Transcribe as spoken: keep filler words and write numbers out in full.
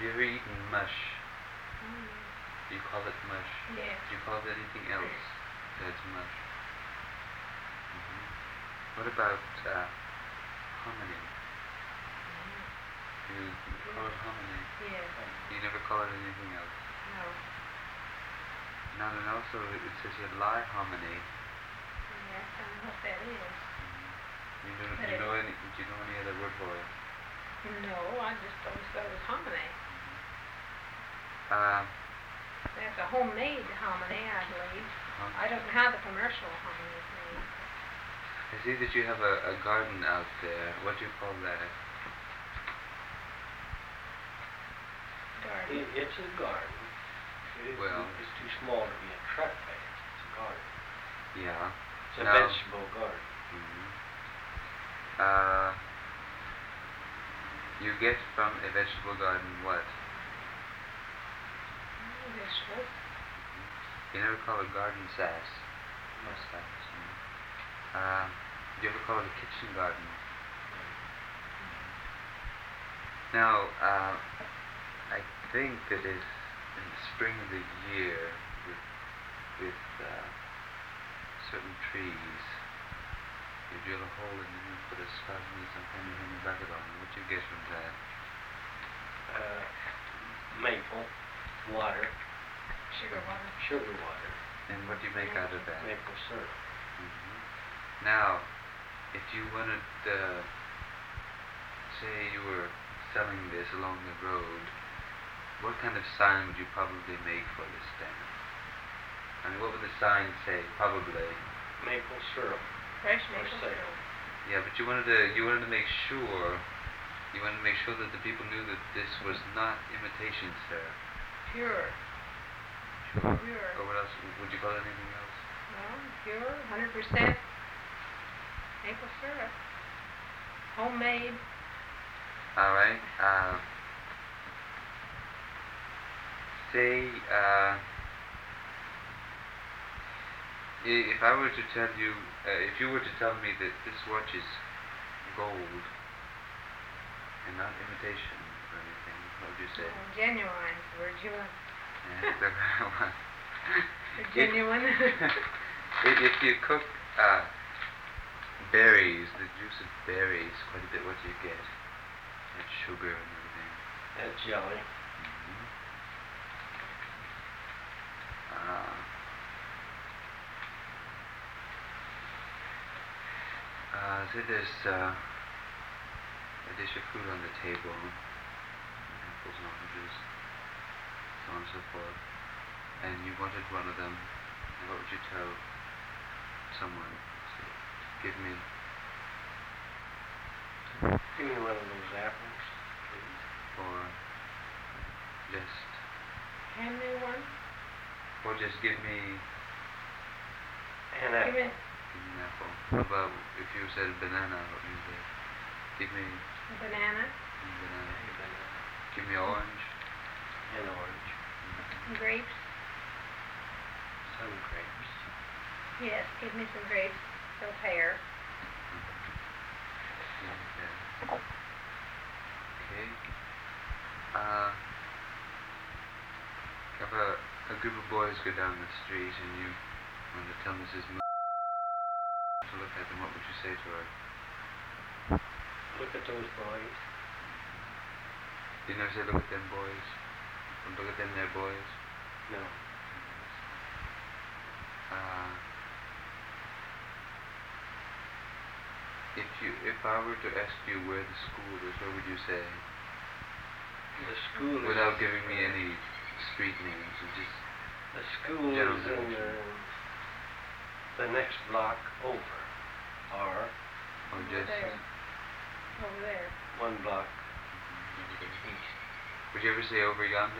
you ever eaten mush? Mm. Do you call it mush? Yes. Do you call it anything else besides mush? Mm-hmm. What about uh, hominy? Mm. You, you call it hominy? Yes. You never call it anything else? No. Now, and also it says here lie hominy. Yes, I don't know what that is. Mm-hmm. You, know, But you it- know any? Do you know any other word for it? No, I just always thought it was hominy. Uh, That's a homemade hominy, I believe. huh? I don't know how the commercial hominy is made. I see that you have a, a garden out there. What do you call that? Garden. It, it's a garden. It, Well- it's too small to be a truck bed. It's a garden. Yeah. It's a No. vegetable garden. Mm-hmm. Uh, you get from a vegetable garden what? Mm, vegetables. You never call it garden sass. Or sass. Mm. Uh, do you ever call it a kitchen garden? Now, uh, I think that is in the spring of the year with, with uh, certain trees, you drill a hole in it and put a spot in it and you hang a bucket on it. What do you get from that? Uh, maple, water, Sugar water. sugar water, And what do you make out of that? maple syrup. Mhm. Now, if you wanted, uh, say you were selling this along the road, what kind of sign would you probably make for this thing? I mean, what would the sign say? Probably. Maple syrup. Fresh For maple sale. syrup. Yeah, but you wanted to you wanted to make sure you wanted to make sure that the people knew that this was not imitation syrup. Pure. Sure. Pure. Or what else? Would you call it anything else? Well, pure, one hundred percent maple syrup. Homemade. All right. Uh, say, uh, i- if I were to tell you, uh, if you were to tell me that this watch is gold and not imitation or anything, what would you say? Oh, genuine. Word you want. Yeah, that's what I want. They're genuine. If, if you cook uh, berries, the juice of berries, quite a bit, what do you get? And sugar and everything. That jelly. Mhm. Uh, uh, say there's uh, a dish of food on the table, apples and oranges, so on and so forth, and you wanted one of them, and what would you tell someone? Say, give me, Give me one of those apples, please. or just, Hand me one. or just give me, And Give me apple. give me an apple. How about if you said banana, what would you say? Give me a banana. a banana. And banana. Give me orange. And orange. Some grapes. Some grapes. Yes, give me some grapes. So pear. Okay. Okay. Uh, if a, a group of boys go down the street and you want to tell Missus Moon to look at them, what would you say to her? Look at those boys. You never say, look at them boys. Or look at them, they're boys. No. Uh, if you, if I were to ask you where the school is, what would you say? The school is... Without giving me any street names, and just The school General is in direction. the, the next block over. Or or Over just. there. Over there. one block Mhm. east. Would you ever say over yonder?